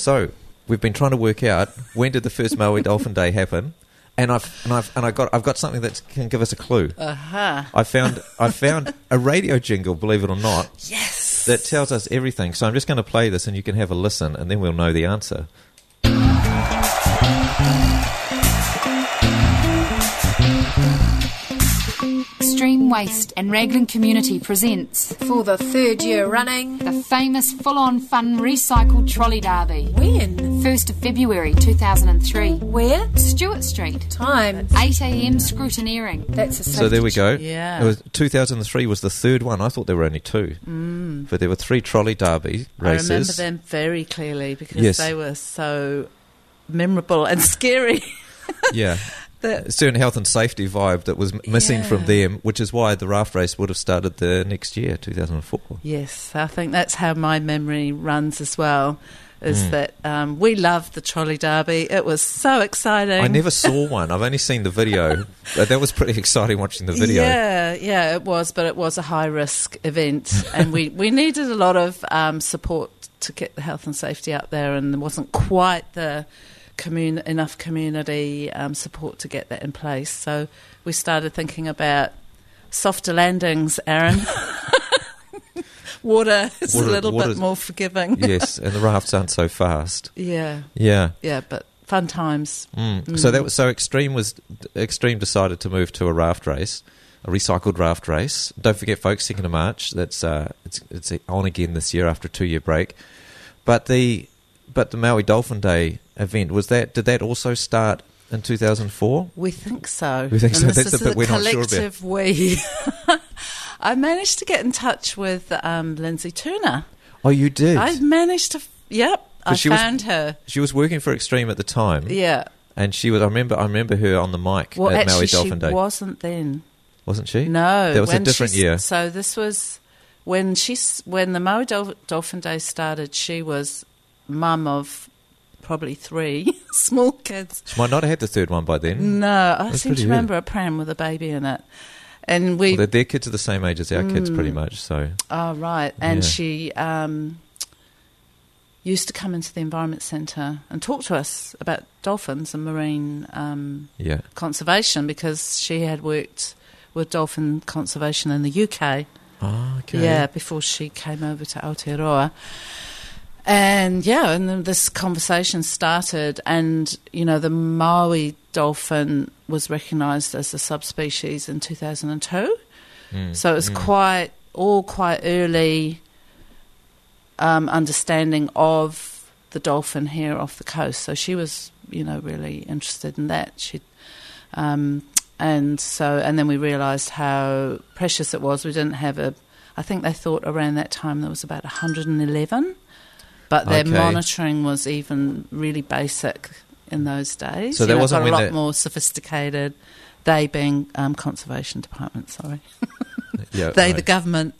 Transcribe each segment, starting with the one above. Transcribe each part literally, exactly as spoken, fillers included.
So we've been trying to work out when did the first Maui Dolphin Day happen, and I've and I've and I got I've got something that can give us a clue. Uh-huh. I found I found a radio jingle, believe it or not. Yes. That tells us everything. So I'm just going to play this, and you can have a listen, and then we'll know the answer. Extreme Waste and Raglan Community presents, for the third year running, the famous full-on fun recycled trolley derby. When? first of February two thousand three. Where? Stewart Street. Time? eight a.m. scrutineering. That's a So there we go. Yeah. It was two thousand three was the third one. I thought there were only two. Mm. But there were three trolley derby races. I remember them very clearly because Yes. they were so memorable and scary. Yeah. that, A certain health and safety vibe that was m- missing Yeah. from them, which is why the raft race would have started the next year, two thousand four. yes, I think that's how my memory runs as well, is Mm. that um, we loved the trolley derby. It was so exciting. I never saw one. I've only seen the video. But that was pretty exciting watching the video. Yeah, yeah, it was, but it was a high-risk event, and we, we needed a lot of um, support to get the health and safety out there, and there wasn't quite the commun- enough community um, support to get that in place. So we started thinking about softer landings, Aaron. Water is Water- a little water's- bit more forgiving. Yes, and the rafts aren't so fast. Yeah, Yeah. yeah, but fun times. Mm. Mm. So that was so Extreme was Extreme decided to move to a raft race, a recycled raft race. Don't forget, folks, second of March. That's uh, it's it's on again this year after a two year break. But the but the Maui Dolphin Day event was that did that also start in two thousand four? We think so. We think And so. this That's is the bit a we're not sure about. collective we. I managed to get in touch with um, Lindsay Turner. Oh, you did. I managed to. Yep, I she was- found her. She was working for Extreme at the time. Yeah. And she was. I remember. I remember her on the mic Well, at Maui actually, Dolphin she Day. wasn't then. Wasn't she? No, that was a when different she's- year. So this was when she's when the Maui Dol- Dolphin Day started. She was mum of probably three small kids. She might not have had the third one by then. No, I That's seem to pretty remember a pram with a baby in it, and we. Well, their, their kids are the same age as our kids, pretty Mm. much. So Oh, right. And Yeah. she um, used to come into the Environment Centre and talk to us about dolphins and marine um, yeah. conservation, because she had worked with dolphin conservation in the U K. Oh, okay. Yeah, before she came over to Aotearoa. And, yeah, and then this conversation started, and, you know, the Maui dolphin was recognised as a subspecies in two thousand two. Mm. So it was Mm. quite, all quite early um, understanding of the dolphin here off the coast. So she was, you know, really interested in that. She, um, and so, and then we realised how precious it was. We didn't have a, I think they thought around that time there was about one hundred eleven, but their Okay. monitoring was even really basic in those days. So You that know, wasn't got when a lot that- more sophisticated. They being um, conservation department, sorry. Yeah, they, right. the government.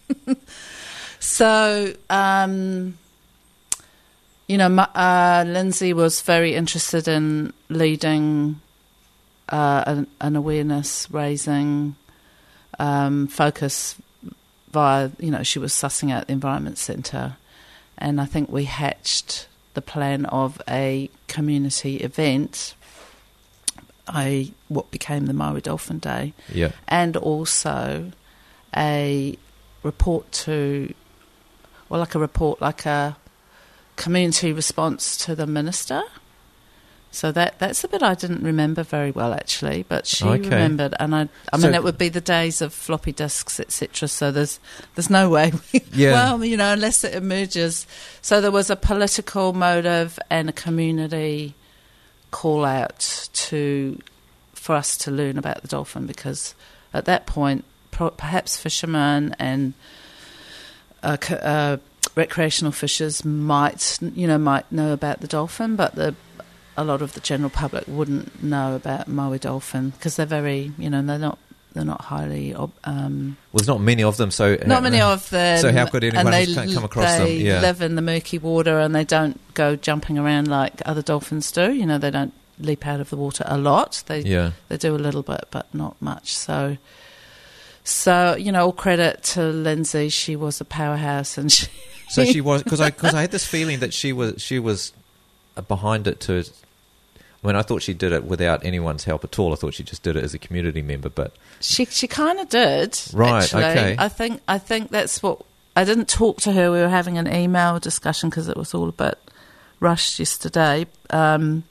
So, um, you know, Ma- uh, Lindsay was very interested in leading uh, an, an awareness raising um, focus via, you know, she was sussing out the Environment Centre, and I think we hatched the plan of a community event, a what became the Maui Dolphin Day, Yeah. and also a report to, well, like a report, like a community response to the minister. So that that's the bit I didn't remember very well, actually, but she Okay. remembered, and I, I So- mean, it would be the days of floppy disks, et cetera. So there's there's no way, we, Yeah. well, you know, unless it emerges. So there was a political motive and a community call out to for us to learn about the dolphin, because at that point, pro- perhaps fishermen and uh, c- uh, recreational fishers might, you know, might know about the dolphin, but the a lot of the general public wouldn't know about Maui dolphin, because they're very, you know, they're not they're not highly. ob- Um, Well, there's not many of them, so not many of them. So how could anyone and they, just can't come across they them? Yeah. live in the murky water, and they don't go jumping around like other dolphins do. You know, they don't leap out of the water a lot. They Yeah. they do a little bit, but not much. So, So, you know, all credit to Lindsay. She was a powerhouse, and she... So she was, because I, cause I had this feeling that she was she was behind it to... I mean, I thought she did it without anyone's help at all. I thought she just did it as a community member, but... She she kind of did, right, actually. okay. I think, I think that's what... I didn't talk to her. We were having an email discussion because it was all a bit rushed yesterday. Um,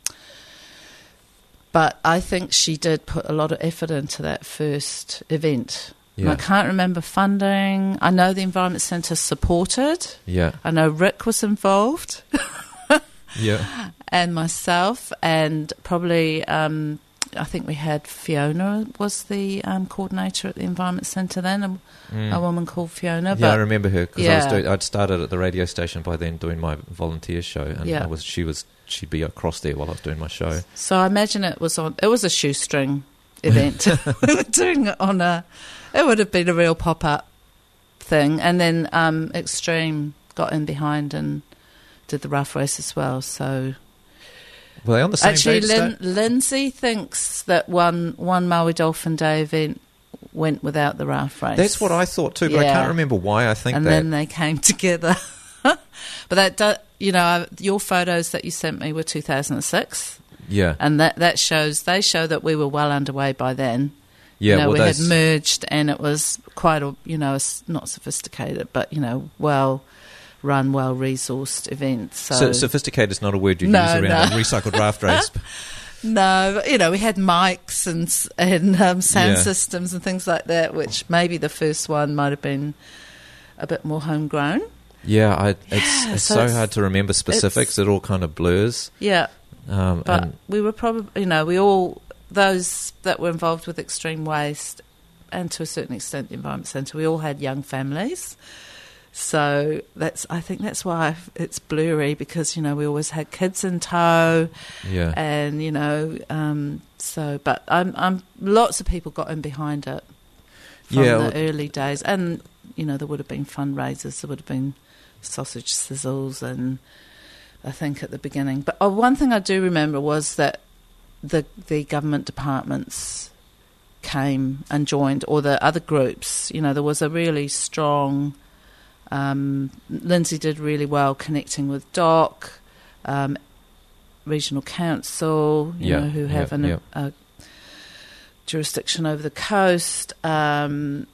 but I think she did put a lot of effort into that first event. Yeah. And I can't remember funding. I know the Environment Centre supported. Yeah. I know Rick was involved. Yeah. And myself, and probably, um, I think we had Fiona was the um, coordinator at the Environment Centre then, a, Mm. a woman called Fiona. Yeah, but I remember her because yeah. I was doing, I'd started at the radio station by then doing my volunteer show, and Yeah. I was she was she'd be across there while I was doing my show. So I imagine it was on. It was a shoestring event. We were doing it on a. It would have been a real pop up thing, and then um, Extreme got in behind and did the rough race as well. So Well, they on the same actually, day. Lin- Lindsay thinks that one one Maui Dolphin Day event went without the raft race. That's what I thought too, but I Yeah. can't remember why I think and that. then they came together. But that, do, you know, I- your photos that you sent me were two thousand six, yeah, and that that shows they show that we were well underway by then. yeah. you know, well, we those, had merged, and it was quite a, you know, it's not sophisticated, but you know, well run, well resourced event. So, so, sophisticated is not a word you No, use around no. a recycled raft race. no, but, you know, we had mics and s- and um, sound Yeah. systems and things like that, which maybe the first one might have been a bit more homegrown. Yeah, I, it's Yeah, it's so so it's- hard to remember specifics. It all kind of blurs. Yeah, Um, but and we were probably, you know, we all, those that were involved with extreme waste and to a certain extent the Environment Centre, we all had young families. So that's, I think that's why it's blurry, because, you know, we always had kids in tow yeah, and, you know, um, so, but I'm, I'm, lots of people got in behind it from Yeah, the well- early days. And, you know, there would have been fundraisers, there would have been sausage sizzles and I think at the beginning. But oh, one thing I do remember was that the the government departments came and joined, or the other groups. You know, there was a really strong... Um, Lindsay did really well connecting with D O C, um, Regional Council, you Yeah, know, who have yeah, an, yeah. A, a jurisdiction over the coast, um,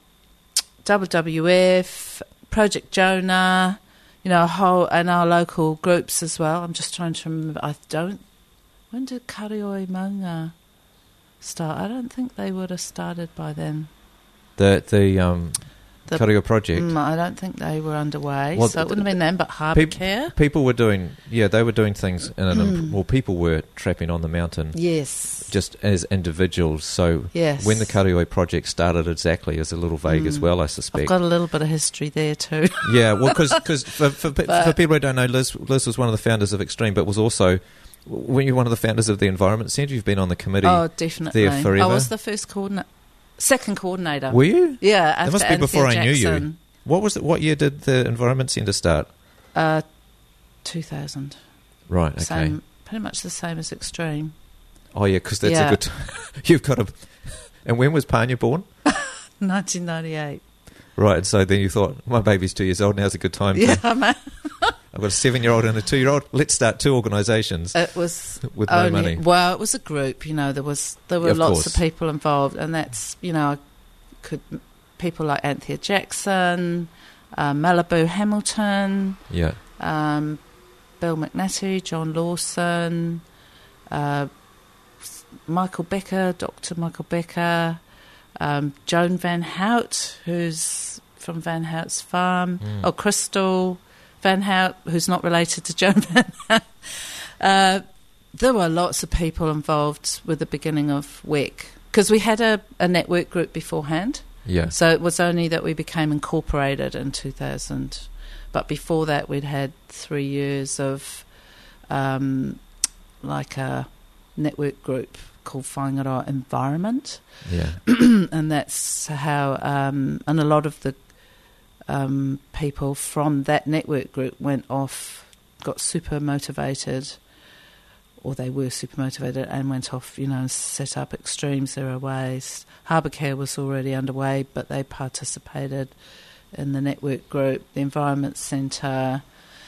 W W F, Project Jonah, you know, a whole, and our local groups as well. I'm just trying to remember. I don't. When did Karioi Maunga start? I don't think they would have started by then. the the um, The- Karioi project. Mm, I don't think they were underway, Well, so it wouldn't have been them, but Harbour peop- Care. People were doing, yeah, they were doing things in an, imp- well, people were trapping on the mountain Yes. just as individuals. So Yes. when the Karioi project started, exactly, is a little vague as Mm. well, I I've suspect. got a little bit of history there too. Yeah, well, because for, for, pe- But- for people who don't know, Liz, Liz was one of the founders of Extreme, but was also, when you're one of the founders of the Environment Centre, you've been on the committee. Oh, definitely. there forever? I was the first coordinator, second coordinator. Were you? Yeah, after That must be Anthea before I knew you. Jackson. What was it? What year did the Environment Centre start? Uh, two thousand. Right, okay. Same, pretty much the same as Extreme. Oh, yeah, because that's Yeah. a good t- You've got a... And when was Panya born? nineteen ninety-eight. Right, so then you thought, my baby's two years old, now's a good time to... Yeah, man. I've got a seven-year-old and a two-year-old. Let's start two organisations It was with no only, money. Well, it was a group. You know, there was there were Of lots course. of people involved, and that's, you know, I could people like Anthea Jackson, uh, Malibu Hamilton, Yeah, um, Bill McNatty, John Lawson, uh, Michael Becker, Doctor Michael Becker, um, Joan Van Hout, who's from Van Hout's farm, Mm. oh, Crystal Van Hout, who's not related to Joan Van Hout. Uh, there were lots of people involved with the beginning of W E C, because we had a, a network group beforehand. yeah. So it was only that we became incorporated in two thousand. But before that, we'd had three years of um, like a network group called Whangaroa Environment. Yeah, And that's how, um, and a lot of the um, people from that network group went off, got super motivated, or they were super motivated and went off, you know, and set up Extreme Zero Waste. Harbour Care was already underway, but they participated in the network group. The Environment Centre,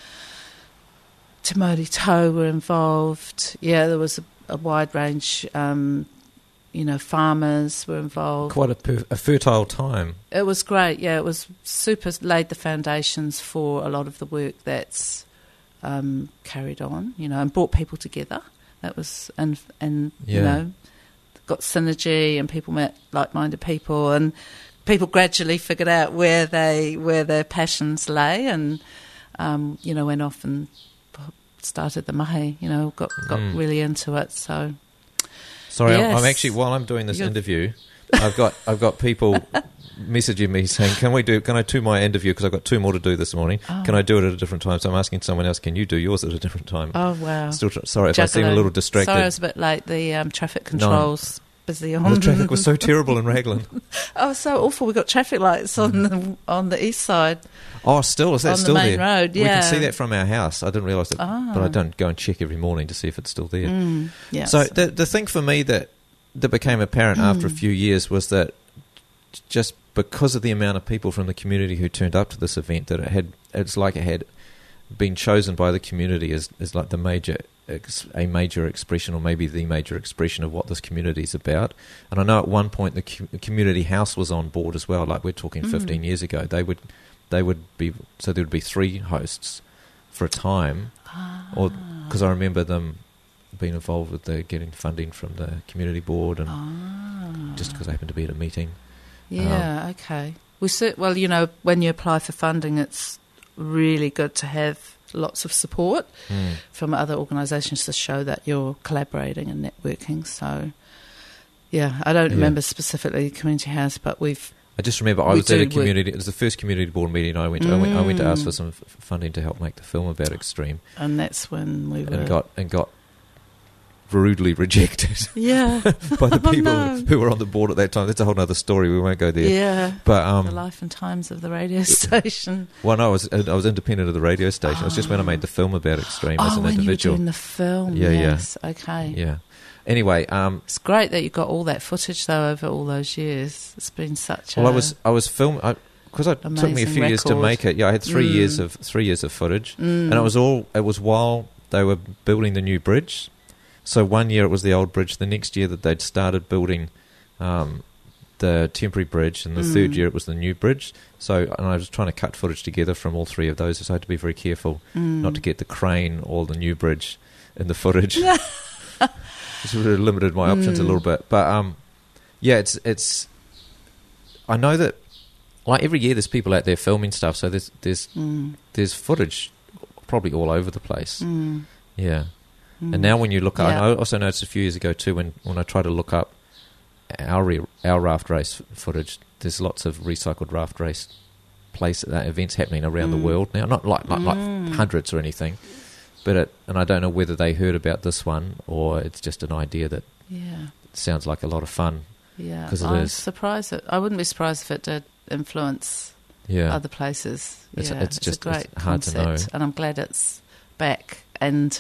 Te Mauri Tau were involved. Yeah, there was a, a wide range, um, you know, farmers were involved. Quite a, per- a fertile time. It was great, yeah, it was super, laid the foundations for a lot of the work that's um, carried on, you know, and brought people together. That was, and, and Yeah. you know, got synergy and people met like-minded people and people gradually figured out where they where their passions lay and, um, you know, went off and started the mahi, you know, got, got Mm. really into it, so... Sorry, I'm, I'm Yes. actually, while I'm doing this You're- interview, I've got I've got people messaging me saying, "Can we do? Can I do my interview? Because I've got two more to do this morning. Oh. Can I do it at a different time?" So I'm asking someone else, "Can you do yours at a different time?" Oh, wow. Still, tr- sorry if I seem a Juggling. little distracted. Sorry, I was a bit late. The um, traffic controls busy on. the traffic was so terrible in Raglan. Oh, so awful. We've got traffic lights on the on the east side. Oh, still is that On the still main there? road, We can see yeah. that from our house. I didn't realise that, Ah. but I don't go and check every morning to see if it's still there. Mm, yeah. So the the thing for me that that became apparent after a Mm. few years was that just because of the amount of people from the community who turned up to this event, that it had it's like it had been chosen by the community as, as like the major ex, a major expression, or maybe the major expression of what this community is about. And I know at one point the co- community house was on board as well. Like we're talking Mm. fifteen years ago, they would they would be so there would be three hosts for a time, or because I remember them being involved with the getting funding from the community board, and Ah. just because I happened to be at a meeting. Yeah, okay. We sit, well, you know, when you apply for funding, it's really good to have lots of support Mm. from other organisations to show that you're collaborating and networking. So, yeah, I don't Yeah. remember specifically the community house, but we've... I just remember I We was at a do work- community. It was the first community board meeting I went to. I, went, I went to ask Mm. for some f- funding to help make the film about Extreme, And that's when we were... and got and got rudely rejected Yeah. by the Oh, people no. who were on the board at that time. That's a whole other story. We won't go there. Yeah. But The um, life and times of the radio station. well, no, I was I was independent of the radio station. It was just when I Oh. made the film about Extreme as Oh, an when individual. you were doing the film. Yeah, yeah. yes. Okay. Yeah. Anyway, um, It's great that you got all that footage, though, over all those years. It's been such well, a... I was I was filming because it took me a Amazing few years to record. make it. Yeah, I had three Mm. years of three years of footage. Mm. And it was all. It was while they were building the new bridge. So one year it was the old bridge. The next year that they'd started building um, the temporary bridge, and the Mm. third year it was the new bridge. So and I was trying to cut footage together from all three of those. So I had to be very careful Mm. not to get the crane or the new bridge in the footage. Which would have limited my options a Mm. little bit. But um, yeah, it's it's. I know that like every year there's people out there filming stuff. So there's there's Mm. there's footage probably all over the place. Mm. Yeah. Mm. And now when you look up, Yeah. I also noticed a few years ago too, when, when I try to look up our re, our raft race footage, there's lots of recycled raft race place uh, events happening around the Mm. world now. Not like like, Mm. like hundreds or anything, but it, and I don't know whether they heard about this one or it's just an idea that Yeah. sounds like a lot of fun. Yeah. 'Cause it I'm is. surprised. It, I wouldn't be surprised if it did influence Yeah, other places. It's- yeah, it's just- a great it's hard to concept, know. and I'm glad it's back. And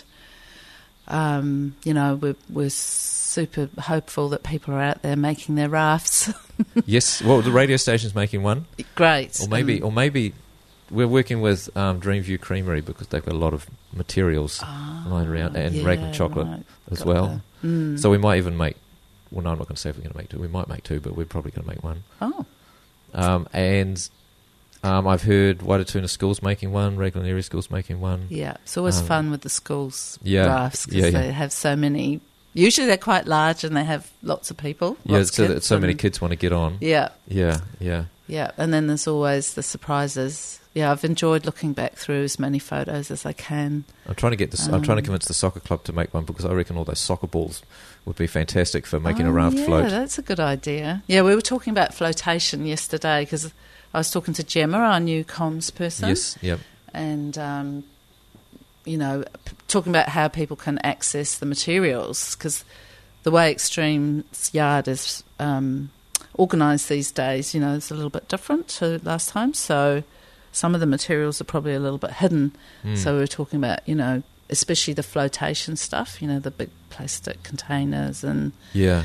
um, you know, we're we're super hopeful that people are out there making their rafts. yes. Well, the radio station's making one, Great. or maybe And- or maybe we're working with um, Dreamview Creamery because they've got a lot of materials Ah, lying around, and yeah, Raglan chocolate right. as Got well. the- mm. So we might even make. Well, no, I'm not going to say if we're going to make two. We might make two, but we're probably going to make one. Oh. Um, and um, I've heard Waitatuna School's making one, Raglan Area School's making one. Yeah, it's always Um, fun with the schools yeah, rafts because yeah, yeah. they have so many. Usually they're quite large and they have lots of people. Yeah, lots of so that kids so many and- kids want to get on. Yeah, Yeah, yeah. yeah, and then there's always the surprises. Yeah, I've enjoyed looking back through as many photos as I can. I'm trying to get this. I'm trying to Um, convince the soccer club to make one because I reckon all those soccer balls would be fantastic for making a Oh, raft yeah, float. that's a good idea. Yeah, we were talking about flotation yesterday because I was talking to Gemma, our new comms person. Yes, yep. And um, you know, p- talking about how people can access the materials because the way Extreme's yard is um, organised these days, you know, it's a little bit different to last time. So some of the materials are probably a little bit hidden. Mm. So we were talking about, you know, especially the flotation stuff, you know, the big plastic containers, and Yeah.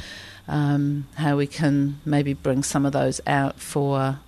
um, how we can maybe bring some of those out for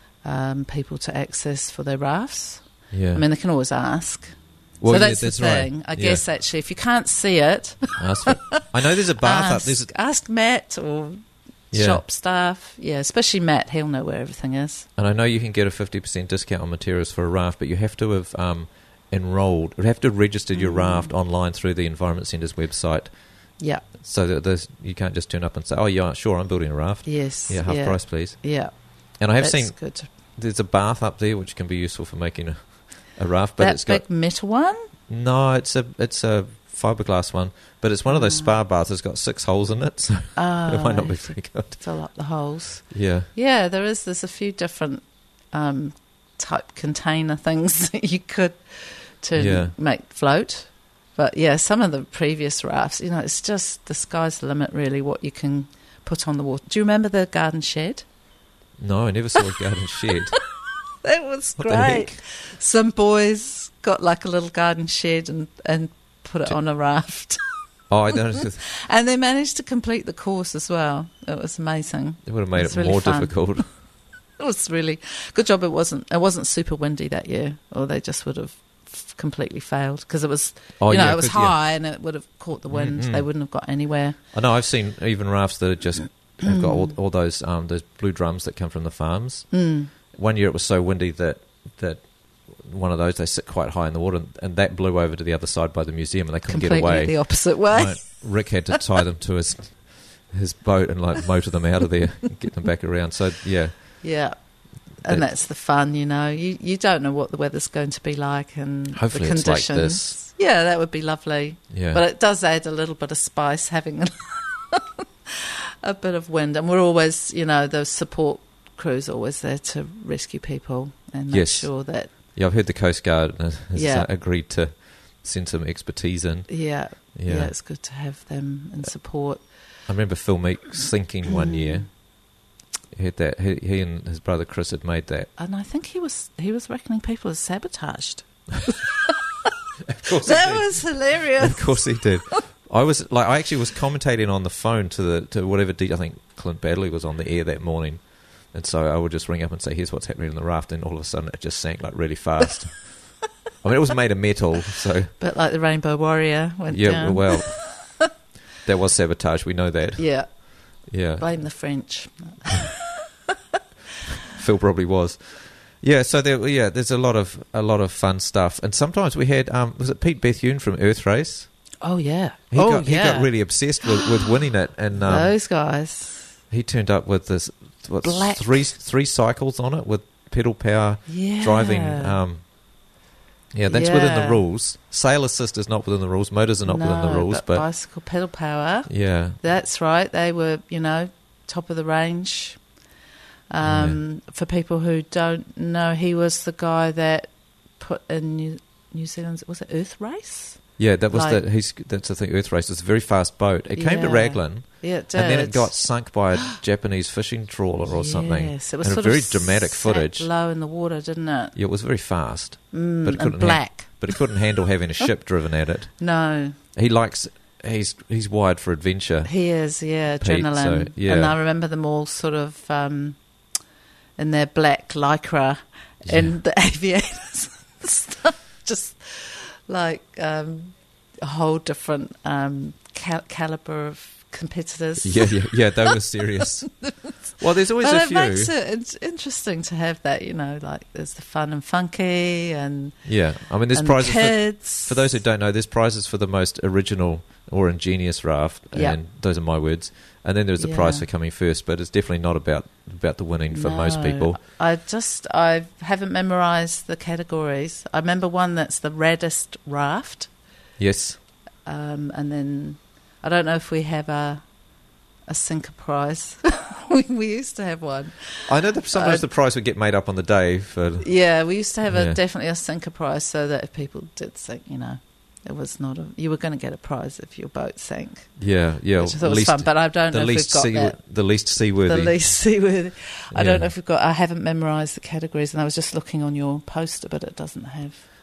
um, people to access for their rafts. Yeah. I mean, they can always ask. Well, so yeah, that's, that's the right. thing. I Yeah. guess, actually, if you can't see it, Ask for- I know there's a bath up. ask, There's a, ask Matt or Yeah. shop staff. Yeah, especially Matt. He'll know where everything is. and I know you can get a fifty percent discount on materials for a raft, but you have to have um, enrolled, or have to have registered your Mm. raft online through the Environment Centre's website, Yeah. so that there's, you can't just turn up and say, oh, yeah, sure, I'm building a raft. Yes. Yeah, half yeah, price, please. Yeah. And I have That's seen good. there's a bath up there which can be useful for making a, a raft, but That it's big got metal one? no, it's a it's a fiberglass one, but it's one of those Mm. spa baths. It's got six holes in it, so Oh, it might not be very good. fill up the holes. Yeah, Yeah, there is. There's a few different um, type container things that you could to Yeah. make float. But yeah, some of the previous rafts, you know, it's just the sky's the limit, really, what you can put on the water. Do you remember the garden shed? no, I never saw a garden shed. That was What the great. heck? Some boys got like a little garden shed and, and put it J- on a raft. Oh, I don't. It And they managed to complete the course as well. It was amazing. would have made It's it really more fun. difficult. It was really good job. It wasn't. It wasn't super windy that year, or they just would have f- completely failed because it was. Oh, you know, yeah, it was 'cause, yeah. high and it would have caught the wind. Mhm. They wouldn't have got anywhere. I know. I've seen even rafts that are just have got all, all those um, those blue drums that come from the farms. Mm. One year it was so windy that that one of those, they sit quite high in the water, and, and that blew over to the other side by the museum, and they couldn't Completely get away. the opposite way. Right. Rick had to tie them to his his boat and like motor them out of there, and get them back around. So yeah, Yeah. And That- that's the fun, you know. You you don't know what the weather's going to be like and Hopefully the it's like conditions. this. Yeah, that would be lovely. yeah, But it does add a little bit of spice having a, a bit of wind. And we're always, you know, the support crew's always there to rescue people and make Yes. sure that, yeah. I've heard the Coast Guard has Yeah. uh, agreed to send some expertise in. yeah, Yeah, yeah, it's good to have them in support. I remember Phil Meek sinking one year. He had that. He, he and his brother Chris had made that. And I think he was he was reckoning people as sabotaged. Of course, That he did. was hilarious. Of course he did. I was like, I actually was commentating on the phone to the to whatever. D- I think Clint Badley was on the air that morning, and so I would just ring up and say, "Here's what's happening in the raft," and all of a sudden it just sank like really fast. I mean, it was made of metal, so Bit like the Rainbow Warrior went yeah. down. Well, that was sabotage. We know that. Yeah, Yeah, blame the French. Phil probably was. Yeah, so there, yeah, there's a lot of a lot of fun stuff, and sometimes we had um, was it Pete Bethune from Earth Race? Oh yeah. He oh got yeah. he got really obsessed with, with winning it, and um, Those guys. he turned up with this what, Black. three three cycles on it with pedal power Yeah. driving. Um, yeah, that's within the Yeah. rules. Sail assist is not within the rules. Motors are not within the No, rules, but, bicycle pedal power. yeah, That's right. They were, you know, top of the range. Um, For people who don't know, he was the guy that put in New, New Zealand's, was it Earth Race? yeah, that was Like- the he's that's the thing. Earth Race. It's a very fast boat. It came to Yeah. Raglan. Yeah, it did. And then it got sunk by a Japanese fishing trawler or something. Yes, it was and sort a very of dramatic sat footage. low in the water, didn't it? Yeah, it was very fast, Mm, But it and couldn't black. but it couldn't handle having a ship driven at it. No, He likes he's he's wired for adventure. he is, yeah, Pete, adrenaline. so, yeah. And I remember them all sort of um, in their black lycra Yeah. and the aviators and stuff. Just like um, a whole different um, cal- caliber of competitors. Yeah, yeah, yeah. They were serious. Well, there's always But a it few. makes it it's interesting to have that, you know, like there's the fun and funky and, Yeah, I mean, there's and prizes for, kids. for those who don't know. There's prizes for the most original or ingenious raft, Yeah. and those are my words. And then there's the prize Yeah. for coming first, but it's definitely not about about the winning for most No. people. I just I haven't memorised the categories. I remember one that's the raddest raft, Yes, um, and then I don't know if we have a a sinker prize. we, we used to have one. I know that sometimes Uh, the prize would get made up on the day for. Yeah, we used to have Yeah. a definitely a sinker prize, so that if people did sink, you know, it was not a you were going to get a prize if your boat sank, Yeah, yeah. which I thought was fun. But I don't the know if we've least got sea, that. the least seaworthy. The least seaworthy. I Yeah. don't know if we've got. I haven't memorised the categories, and I was just looking on your poster, but it doesn't have.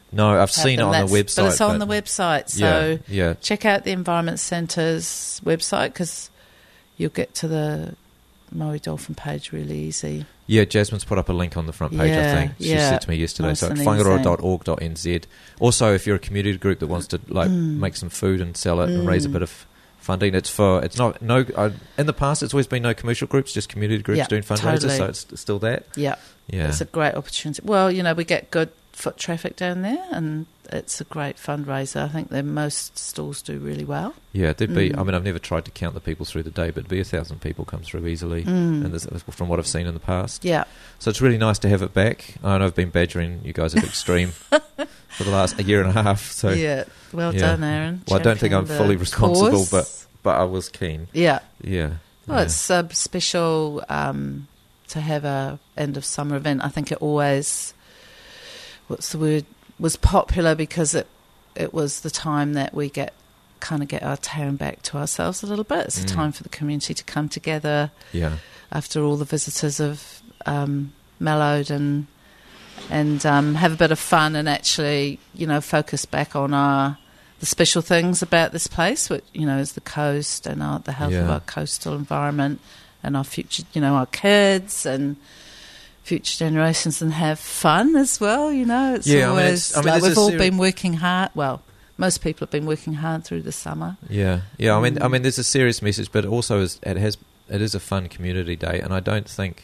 No, I've seen it happen. on the That's- website. But it's on but- the website, so yeah, yeah, check out the Environment Centre's website because you'll get to the Maui Dolphin page really easy. yeah. Jasmine's put up a link on the front page. I Yeah, think she yeah. said to me yesterday. Nice So and whangaroa dot org dot n z. Also, if you're a community group that wants to like Mm. make some food and sell it and raise a Mm. bit of funding, it's for it's not no. Uh, in the past, it's always been no commercial groups, just community groups Yeah, doing fundraisers. totally. So it's still that. Yeah, Yeah, it's a great opportunity. Well, you know, we get good foot traffic down there, and it's a great fundraiser. I think that most stalls do really well. yeah. There'd be. Mm. I mean, I've never tried to count the people through the day, but it'd be a thousand people come through easily. Mm. And this, from what I've seen in the past. Yeah, So it's really nice to have it back. I know I've been badgering you guys at Extreme for the last a year and a half. So yeah. Well yeah. done, Aaron. Well, I don't think I'm Championed fully the responsible, cause. but but I was keen. yeah. Yeah. Well, yeah. it's a special um, to have a end of summer event. I think it always, what's the word, was popular because it it was the time that we get kind of get our time back to ourselves a little bit. It's Mm. a time for the community to come together Yeah. after all the visitors have um, mellowed and and um, have a bit of fun and actually, you know, focus back on our the special things about this place, which, you know, is the coast and our, the health of Yeah. our coastal environment and our future, you know, our kids and future generations, and have fun as well. You know, it's Yeah, I mean, always it's- I mean, like there's we've a all seri- been working hard. Well, most people have been working hard through the summer. Yeah. Yeah. I mean, I Mm. mean, there's a serious message, but also is, it has it is a fun community day, and I don't think,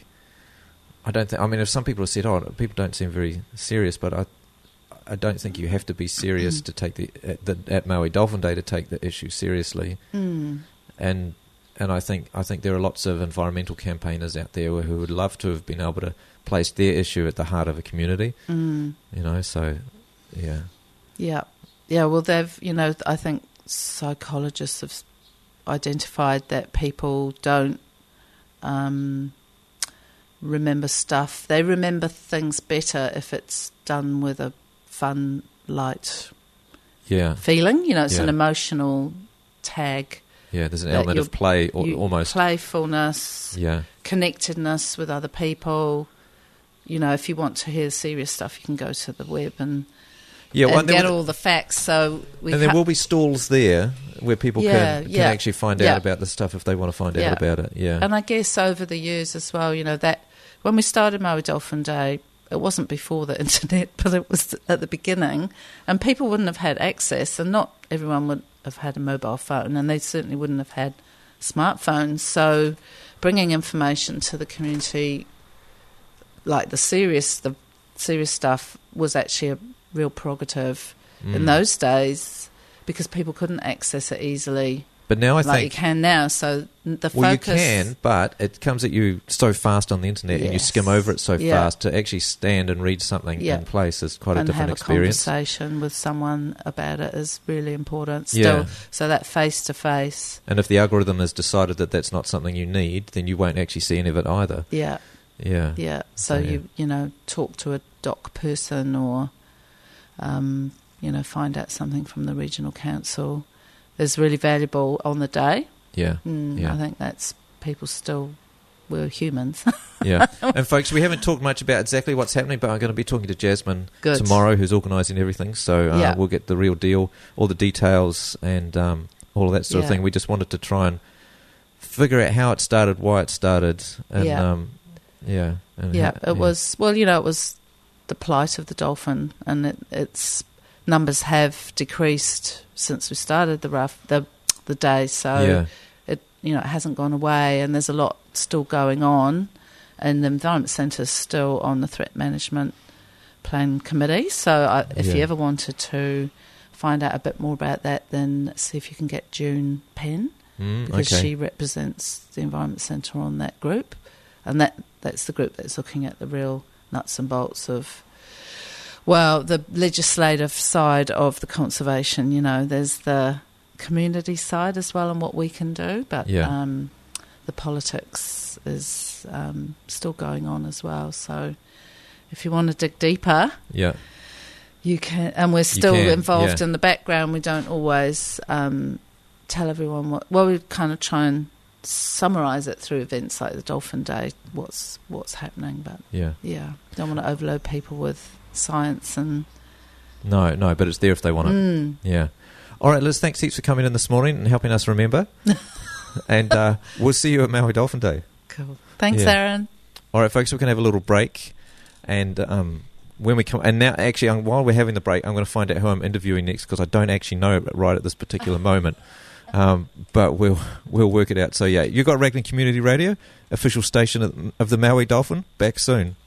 I don't think. I mean, if some people have said, "Oh, people don't seem very serious," but I, I don't think you have to be serious to take the at, the at Maui Dolphin Day to take the issue seriously. Mm. and and I think I think there are lots of environmental campaigners out there who would love to have been able to place their issue at the heart of a community. Mm. You know, so yeah, Yeah. Yeah, well, they've, you know, I think psychologists have identified that people don't um, remember stuff. They remember things better if it's done with a fun, light yeah, feeling. You know, it's Yeah. an emotional tag. yeah. There's an that element of you're- play, or, You- almost. Playfulness, Yeah, connectedness with other people. You know, if you want to hear serious stuff, you can go to the web and, yeah. well, and there get will- all the facts. So we and there ca- will be stalls there where people Yeah, can, can yeah, actually find yeah. out about the stuff if they want to find Yeah. out about it. Yeah, And I guess over the years as well, you know, that when we started Maui Dolphin Day, it wasn't before the internet, but it was at the beginning, and people wouldn't have had access, and not everyone would have had a mobile phone, and they certainly wouldn't have had smartphones. So bringing information to the community, like the serious, the serious stuff, was actually a real prerogative in Mm. those days because people couldn't access it easily But now I like think you can now. So the well, focus. you can, but it comes at you so fast on the internet, and you Yes. skim over it so Yeah. fast. To actually stand and read something Yeah. in place is quite a and different have experience. a conversation with someone about it is really important still. Yeah. So that face to face, And if the algorithm has decided that that's not something you need, then you won't actually see any of it either. yeah, Yeah. yeah. So So, yeah. you you know talk to a doc person or um, you know find out something from the regional council is really valuable on the day. Yeah. Mm, Yeah. I think that's people still were humans. Yeah. And folks, we haven't talked much about exactly what's happening, but I'm going to be talking to Jasmine Good. tomorrow, who's organising everything. So uh, Yeah. we'll get the real deal, all the details, and um, all of that sort of Yeah. thing. We just wanted to try and figure out how it started, why it started, and Yeah. um, yeah, and Yeah, how- it was, well, you know, it was the plight of the dolphin, and it, its numbers have decreased since we started the rough, the the day, so yeah, it, you know, it hasn't gone away, and there's a lot still going on, and the Environment Centre is still on the Threat Management Plan Committee, so I, if Yeah. you ever wanted to find out a bit more about that, then see if you can get June Penn, Mm, because okay. she represents the Environment Centre on that group, and that that's the group that's looking at the real nuts and bolts of, well, the legislative side of the conservation. You know, there's the community side as well and what we can do, but Yeah. um, the politics is um, still going on as well. So if you want to dig deeper, yeah, you can, and we're still can, involved yeah. in the background. We don't always um, tell everyone what. Well, we kind of try and summarise it through events like the Dolphin Day. What's what's happening, but yeah. yeah, don't want to overload people with science and No, no, but it's there if they want it. Mm. Yeah. All right, Liz, thanks heaps for coming in this morning and helping us remember. And uh, we'll see you at Maui Dolphin Day. Cool. Thanks, Yeah. Aaron. All right, folks, we're going to have a little break. And um, when we come... And now, actually, um, while we're having the break, I'm going to find out who I'm interviewing next because I don't actually know right at this particular moment. Um, but we'll we'll work it out. So, yeah, you got Raglan Community Radio, official station of, of the Maui Dolphin. Back soon.